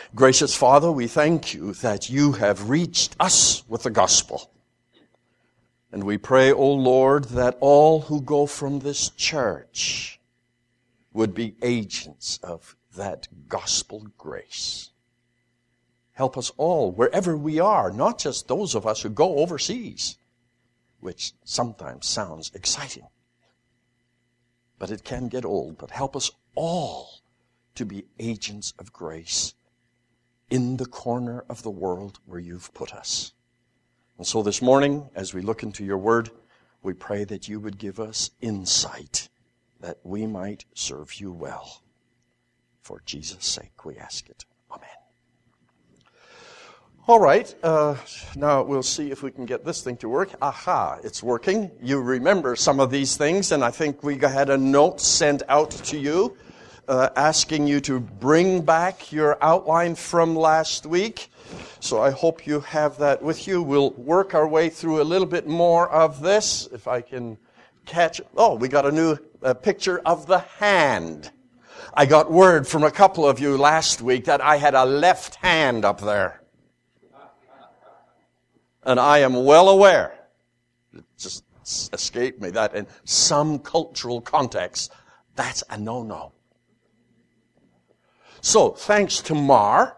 Gracious Father, we thank you that you have reached us with the gospel. And we pray, O Lord, that all who go from this church would be agents of that gospel grace. Help us all, wherever we are, not just those of us who go overseas, which sometimes sounds exciting. But it can get old. But help us all to be agents of grace in the corner of the world where you've put us. And so this morning, as we look into your word, we pray that you would give us insight that we might serve you well. For Jesus' sake, we ask it. Amen. All right, now we'll see if we can get this thing to work. Aha, it's working. You remember some of these things, and I think we had a note sent out to you asking you to bring back your outline from last week. So I hope you have that with you. We'll work our way through a little bit more of this, if I can catch. Oh, we got a new picture of the hand. I got word from a couple of you last week that I had a left hand up there. And I am well aware, it just escaped me, that in some cultural context, that's a no-no. So, thanks to Mar,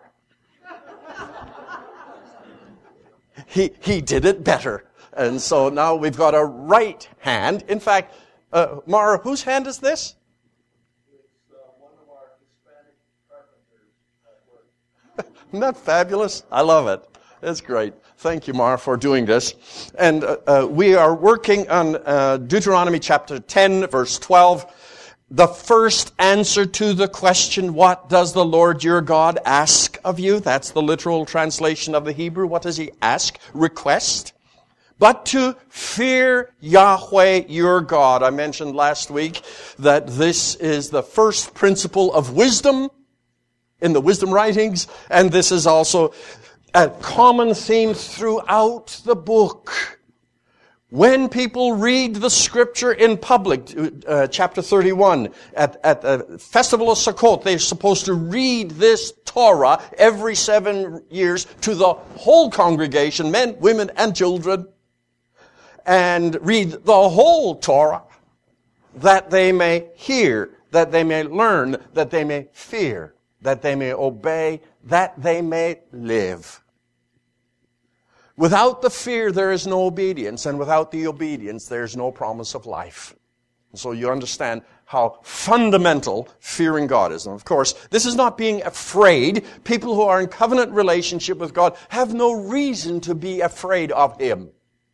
he did it better. And so now we've got a right hand. In fact, Mar, whose hand is this? It's one of our Hispanic carpenters at work. Isn't that fabulous? I love it. It's great. Thank you, Mar, for doing this. And we are working on Deuteronomy chapter 10, verse 12. The first answer to the question, what does the Lord your God ask of you? That's the literal translation of the Hebrew. What does he ask? Request. But to fear Yahweh your God. I mentioned last week that this is the first principle of wisdom in the wisdom writings. And this is also a common theme throughout the book. When people read the scripture in public, chapter 31, at the festival of Sukkot, they're supposed to read this Torah every 7 years to the whole congregation, men, women, and children, and read the whole Torah, that they may hear, that they may learn, that they may fear, that they may obey, that they may live. Without the fear, there is no obedience, and without the obedience, there is no promise of life. And so you understand how fundamental fearing God is. And of course, this is not being afraid. People who are in covenant relationship with God have no reason to be afraid of Him.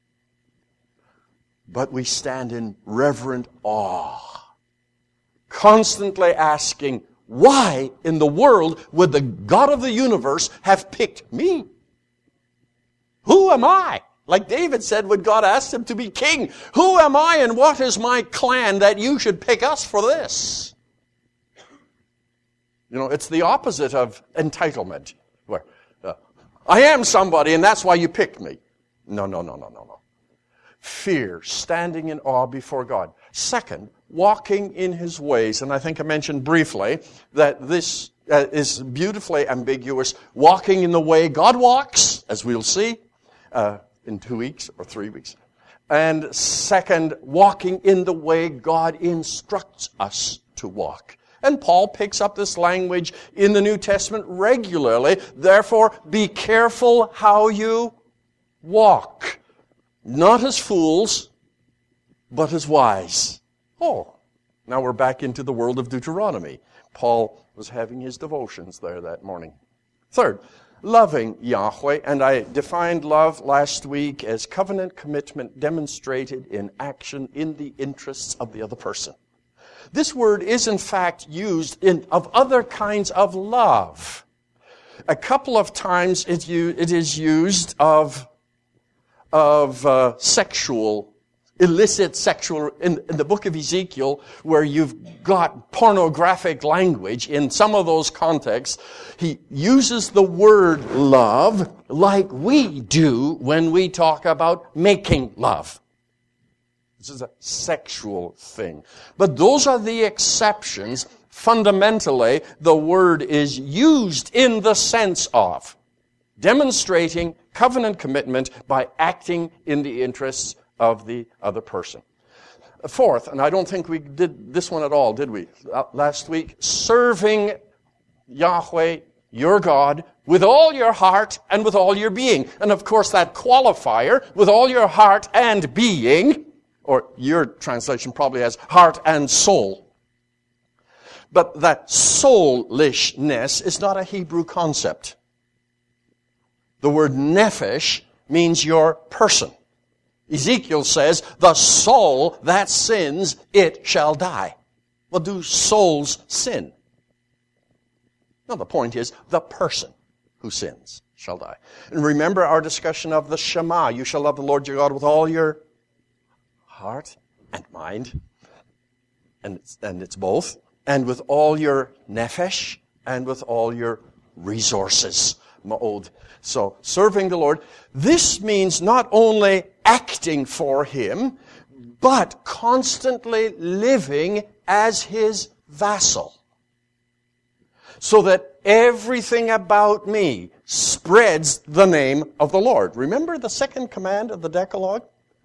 But we stand in reverent awe, constantly asking, why in the world would the God of the universe have picked me? Who am I? Like David said when God asked him to be king, who am I and what is my clan that you should pick us for this? You know, it's the opposite of entitlement. Where I am somebody and that's why you picked me. No. Fear, standing in awe before God. Second, walking in His ways. And I think I mentioned briefly that this is beautifully ambiguous. Walking in the way God walks, as we'll see, in 2 weeks or 3 weeks. And second, walking in the way God instructs us to walk. And Paul picks up this language in the New Testament regularly. Therefore, be careful how you walk. Not as fools, but as wise. Oh, now we're back into the world of Deuteronomy. Paul was having his devotions there that morning. Third, loving Yahweh, and I defined love last week as covenant commitment demonstrated in action in the interests of the other person. This word is in fact used of other kinds of love. A couple of times it is used of sexual, illicit sexual, in the book of Ezekiel, where you've got pornographic language in some of those contexts. He uses the word love like we do when we talk about making love. This is a sexual thing. But those are the exceptions fundamentally, the word is used in the sense of demonstrating covenant commitment by acting in the interests of the other person. Fourth, and I don't think we did this one at all, did we? Last week, serving Yahweh, your God, with all your heart and with all your being. And of course that qualifier, with all your heart and being, or your translation probably has heart and soul. But that soulishness is not a Hebrew concept. The word nephesh means your person. Ezekiel says, the soul that sins, it shall die. Well, do souls sin? No, the point is, the person who sins shall die. And remember our discussion of the Shema. You shall love the Lord your God with all your heart and mind. And it's both. And with all your nephesh and with all your resources. Ma'od. So, serving the Lord. This means not only acting for Him, but constantly living as His vassal. So that everything about me spreads the name of the Lord. Remember the second command of the Decalogue?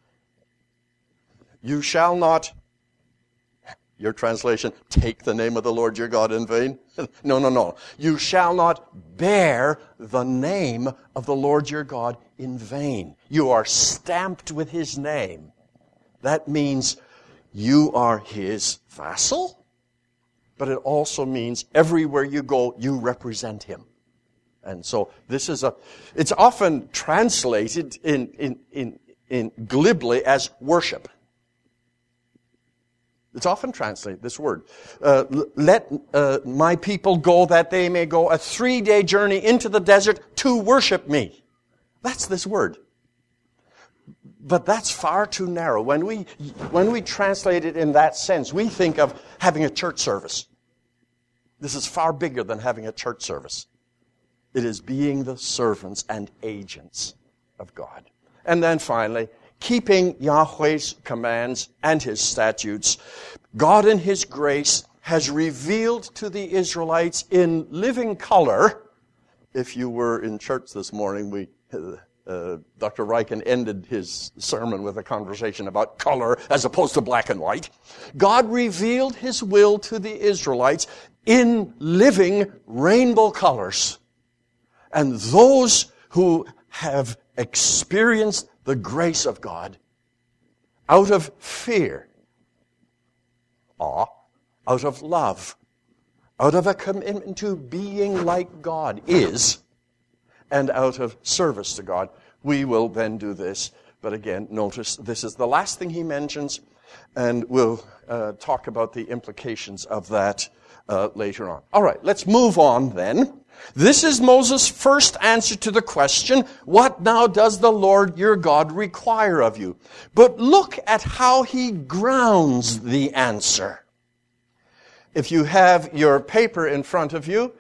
You shall not, your translation, take the name of the Lord your God in vain. No. You shall not bear the name of the Lord your God in vain. You are stamped with His name. That means you are His vassal. But it also means everywhere you go, you represent Him. And so this is it's often translated in glibly as worship. It's often translated, this word. Let my people go that they may go a 3-day journey into the desert to worship me. That's this word. But that's far too narrow. When we translate it in that sense, we think of having a church service. This is far bigger than having a church service. It is being the servants and agents of God. And then finally, keeping Yahweh's commands and His statutes. God in His grace has revealed to the Israelites in living color. If you were in church this morning, Dr. Riken ended his sermon with a conversation about color as opposed to black and white. God revealed His will to the Israelites in living rainbow colors. And those who have experienced the grace of God out of fear, awe, out of love, out of a commitment to being like God is, and out of service to God, we will then do this. But again, notice this is the last thing he mentions, and we'll talk about the implications of that later on. All right, let's move on then. This is Moses' first answer to the question, what now does the Lord your God require of you? But look at how he grounds the answer. If you have your paper in front of you,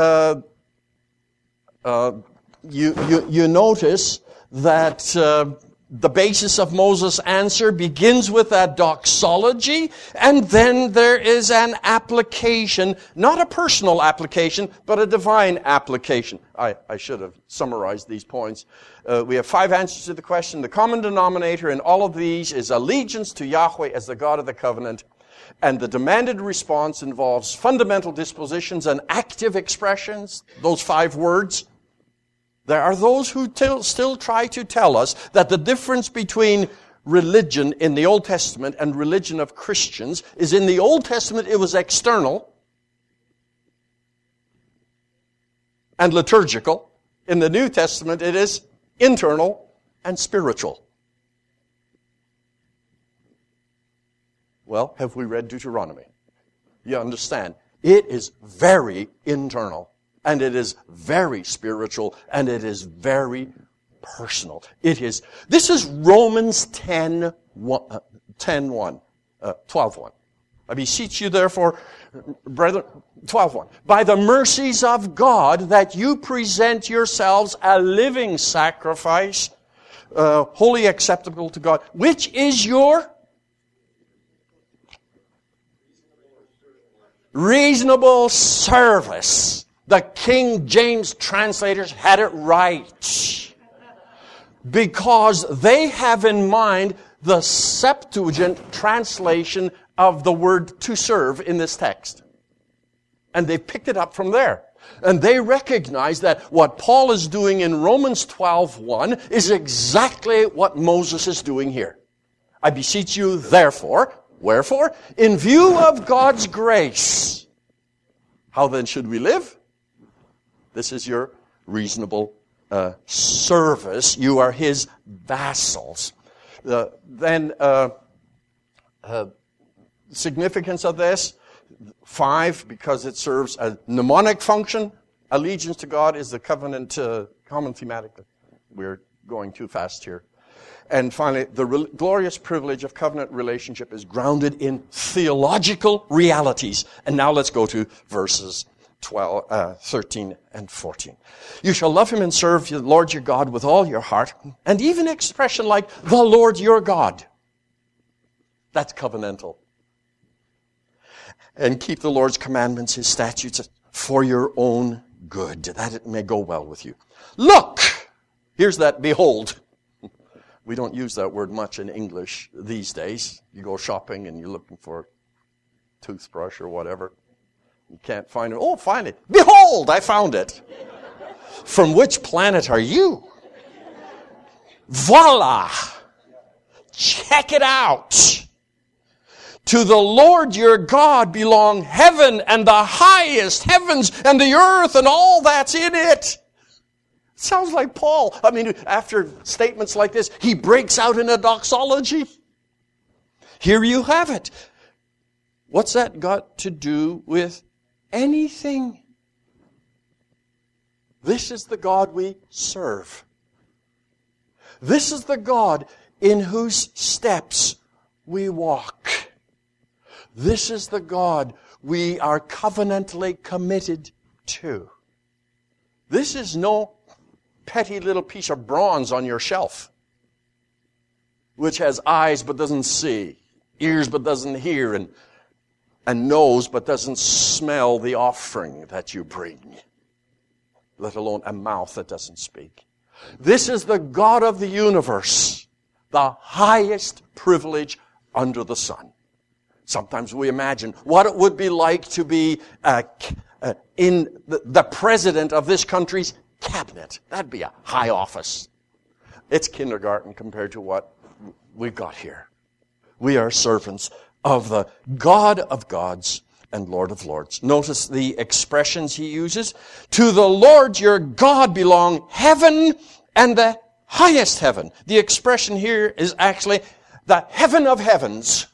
you notice that the basis of Moses' answer begins with a doxology, and then there is an application, not a personal application, but a divine application. I should have summarized these points. We have 5 answers to the question. The common denominator in all of these is allegiance to Yahweh as the God of the covenant, and the demanded response involves fundamental dispositions and active expressions, those 5 words. There are those who still try to tell us that the difference between religion in the Old Testament and religion of Christians is in the Old Testament it was external and liturgical. In the New Testament it is internal and spiritual. Well, have we read Deuteronomy? You understand. It is very internal. And it is very spiritual, and it is very personal. This is Romans 12:1. I beseech you, therefore, brethren, 12:1. By the mercies of God, that you present yourselves a living sacrifice, wholly acceptable to God, which is your reasonable service. The King James translators had it right. Because they have in mind the Septuagint translation of the word to serve in this text. And they picked it up from there. And they recognize that what Paul is doing in Romans 12:1 is exactly what Moses is doing here. I beseech you, therefore, wherefore, in view of God's grace, how then should we live? This is your reasonable service. You are his vassals. Significance of this, 5, because it serves a mnemonic function. Allegiance to God is the covenant, common thematic. We're going too fast here. And finally, the glorious privilege of covenant relationship is grounded in theological realities. And now let's go to verses 13 and 14. You shall love him and serve the Lord your God with all your heart. And even expression like the Lord your God. That's covenantal. And keep the Lord's commandments, his statutes, for your own good, that it may go well with you. Look! Here's that behold. We don't use that word much in English these days. You go shopping and you're looking for a toothbrush or whatever. You can't find it. Oh, find it. Behold, I found it. From which planet are you? Voila! Check it out. To the Lord your God belong heaven and the highest heavens and the earth and all that's in it. Sounds like Paul. I mean, after statements like this, he breaks out in a doxology. Here you have it. What's that got to do with anything? This is the God we serve. This is the God in whose steps we walk. This is the God we are covenantally committed to. This is no petty little piece of bronze on your shelf, which has eyes but doesn't see, ears but doesn't hear, and nose but doesn't smell the offering that you bring, let alone a mouth that doesn't speak. This is the God of the universe, the highest privilege under the sun. Sometimes we imagine what it would be like to be in the president of this country's cabinet. That'd be a high office. It's kindergarten compared to what we've got here. We are servants of the God of gods and Lord of lords. Notice the expressions he uses. To the Lord your God belong heaven and the highest heaven. The expression here is actually the heaven of heavens.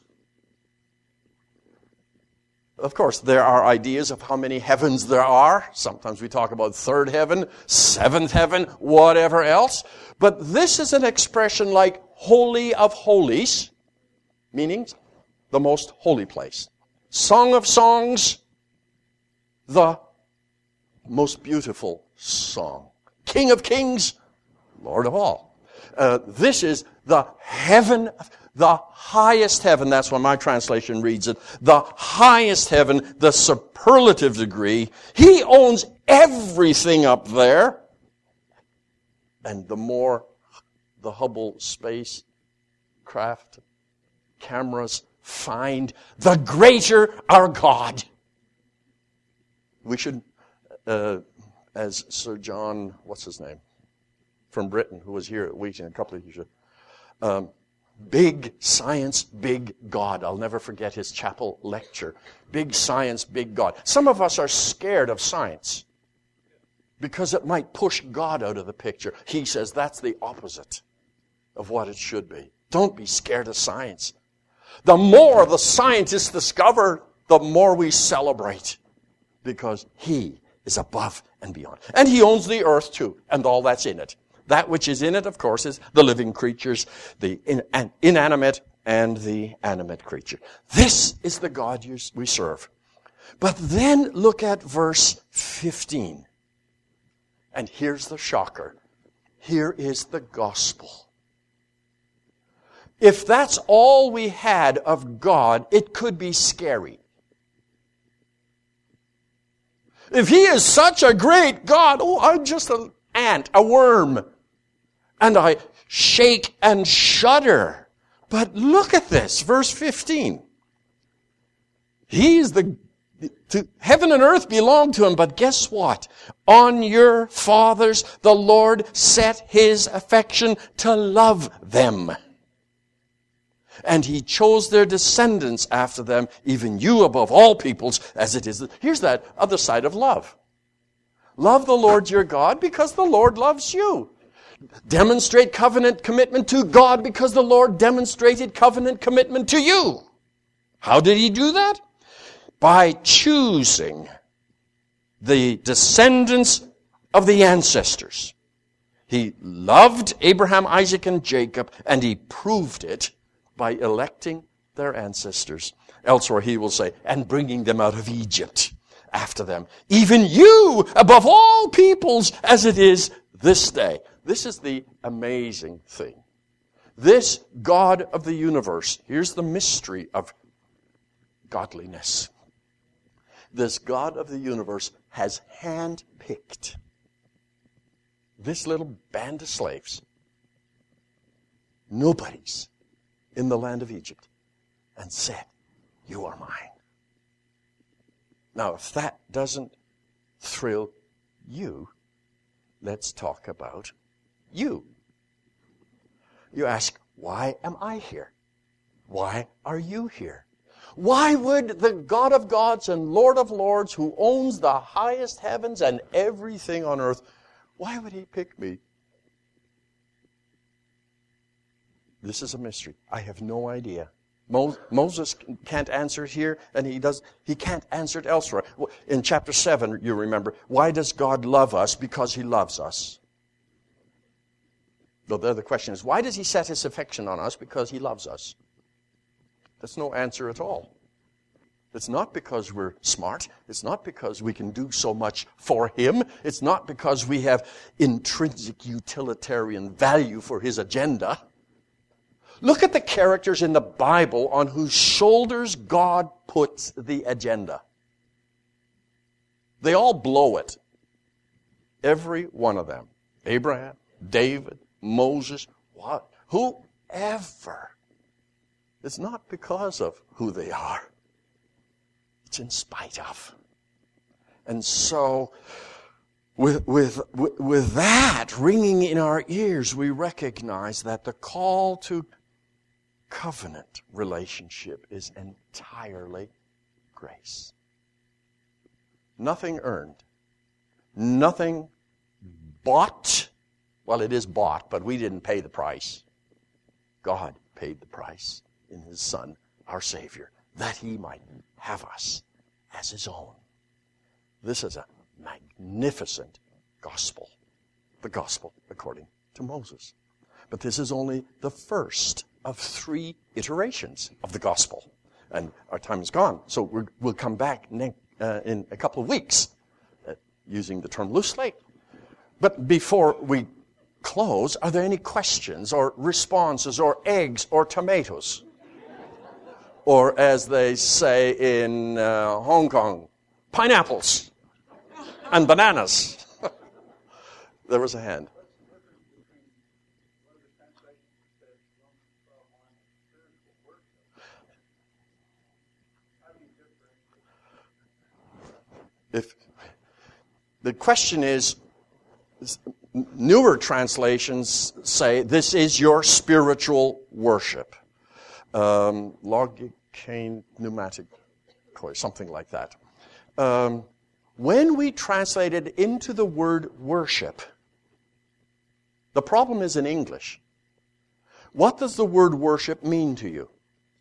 Of course, there are ideas of how many heavens there are. Sometimes we talk about third heaven, seventh heaven, whatever else. But this is an expression like Holy of Holies, meaning the most holy place. Song of Songs, the most beautiful song. King of Kings, Lord of all. This is the heaven, the highest heaven. That's what my translation reads it. The highest heaven, the superlative degree. He owns everything up there. And the more the Hubble space craft cameras find, the greater our God. We should, as Sir John, what's his name? From Britain, who was here at Wheaton a couple of years ago. Big science, big God. I'll never forget his chapel lecture. Big science, big God. Some of us are scared of science because it might push God out of the picture. He says that's the opposite of what it should be. Don't be scared of science. The more the scientists discover, the more we celebrate because he is above and beyond. And he owns the earth too, and all that's in it. That which is in it, of course, is the living creatures, the inanimate and the animate creature. This is the God we serve. But then look at verse 15. And here's the shocker. Here is the gospel. If that's all we had of God, it could be scary. If he is such a great God, I'm just an ant, a worm. And I shake and shudder. But look at this, verse 15. Heaven and earth belong to him, but guess what? On your fathers, the Lord set his affection to love them. And he chose their descendants after them, even you above all peoples, as it is. Here's that other side of love. Love the Lord your God because the Lord loves you. Demonstrate covenant commitment to God because the Lord demonstrated covenant commitment to you. How did he do that? By choosing the descendants of the ancestors. He loved Abraham, Isaac, and Jacob, and he proved it by electing their ancestors. Elsewhere he will say, and bringing them out of Egypt after them. Even you above all peoples as it is this day. This is the amazing thing. This God of the universe, here's the mystery of godliness. This God of the universe has handpicked this little band of slaves, nobodies in the land of Egypt, and said, you are mine. Now, if that doesn't thrill you, let's talk about you. You ask, why am I here? Why are you here? Why would the God of gods and Lord of lords, who owns the highest heavens and everything on earth, why would he pick me? This is a mystery. I have no idea. Moses can't answer it here, and he can't answer it elsewhere. In chapter 7, you remember, why does God love us? Because he loves us. The other question is, why does he set his affection on us? Because he loves us. That's no answer at all. It's not because we're smart. It's not because we can do so much for him. It's not because we have intrinsic utilitarian value for his agenda. Look at the characters in the Bible on whose shoulders God puts the agenda. They all blow it. Every one of them. Abraham, David, Moses, whoever. It's not because of who they are. It's in spite of. And so, with that ringing in our ears, we recognize that the call to covenant relationship is entirely grace. Nothing earned. Nothing bought. Well, it is bought, but we didn't pay the price. God paid the price in his Son, our Savior, that he might have us as his own. This is a magnificent gospel. The gospel according to Moses. But this is only the first of 3 iterations of the gospel. And our time is gone, so we'll come back in a couple of weeks using the term loosely. But before we close, are there any questions or responses or eggs or tomatoes? Or as they say in Hong Kong, pineapples and bananas. There was a hand. If the question is, newer translations say this is your spiritual worship. Logicane pneumatic, something like that. When we translate it into the word worship, the problem is in English. What does the word worship mean to you?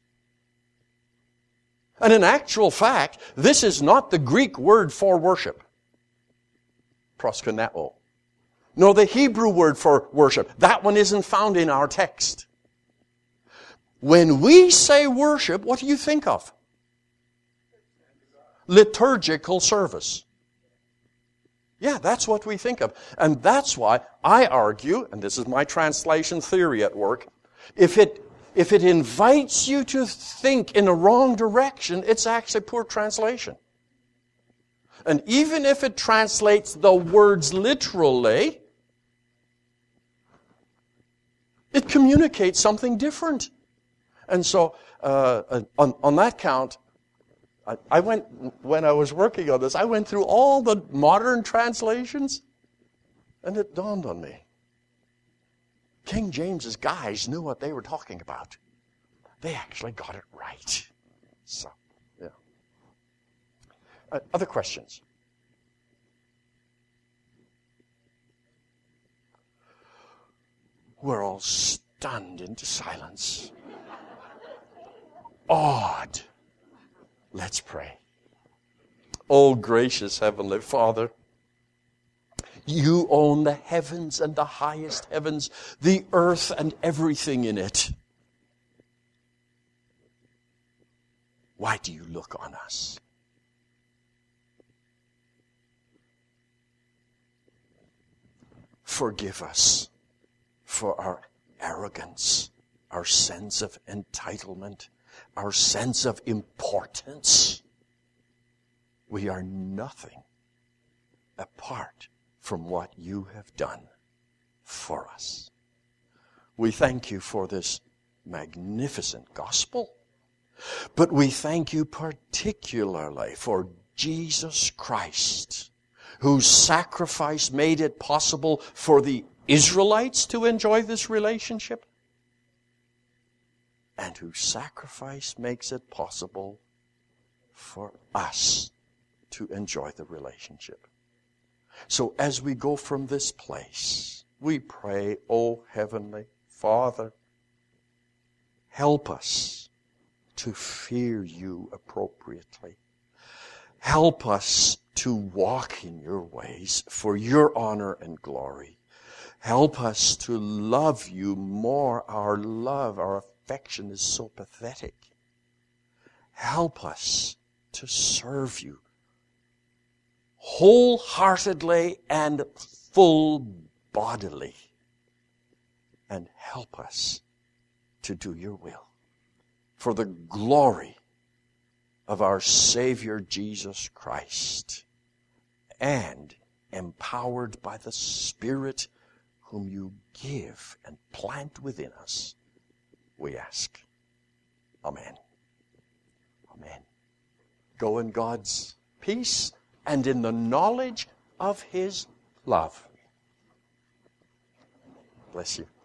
And in actual fact, this is not the Greek word for worship. Proskuneo. Nor the Hebrew word for worship. That one isn't found in our text. When we say worship, what do you think of? Liturgical service. Yeah, that's what we think of. And that's why I argue, and this is my translation theory at work, if it invites you to think in a wrong direction, it's actually poor translation. And even if it translates the words literally, it communicates something different. And so, on that count, I went, when I was working on this, I went through all the modern translations, and it dawned on me. King James's guys knew what they were talking about. They actually got it right. So, yeah. Other questions? We're all stunned into silence. Awed. Let's pray. Oh, gracious Heavenly Father, you own the heavens and the highest heavens, the earth and everything in it. Why do you look on us? Forgive us for our arrogance, our sense of entitlement, our sense of importance. We are nothing apart from what you have done for us. We thank you for this magnificent gospel, but we thank you particularly for Jesus Christ, whose sacrifice made it possible for the Israelites to enjoy this relationship, and whose sacrifice makes it possible for us to enjoy the relationship. So as we go from this place, we pray, O Heavenly Father, help us to fear you appropriately. Help us to walk in your ways for your honor and glory. Help us to love you more. Our love, our affection is so pathetic. Help us to serve you wholeheartedly and full-bodily. And help us to do your will for the glory of our Savior Jesus Christ, and empowered by the Spirit whom you give and plant within us, we ask. Amen. Amen. Go in God's peace and in the knowledge of His love. Bless you.